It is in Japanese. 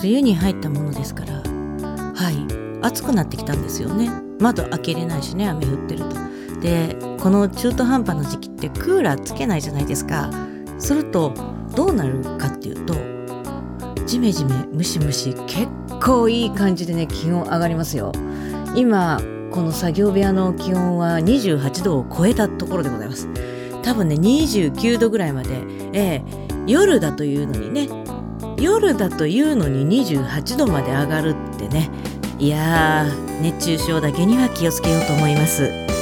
梅雨に入ったものですから、暑くなってきたんですよね。窓開けれないしね、雨降ってると。でこの中途半端な時期ってクーラーつけないじゃないですか。するとどうなるかっていうと、ジメジメムシムシ、結構いい感じでね、気温上がりますよ。今この作業部屋の気温は28度を超えたところでございます。多分ね29度ぐらいまで、夜だというのに28度まで上がるってね、いやー、熱中症だけには気をつけようと思います。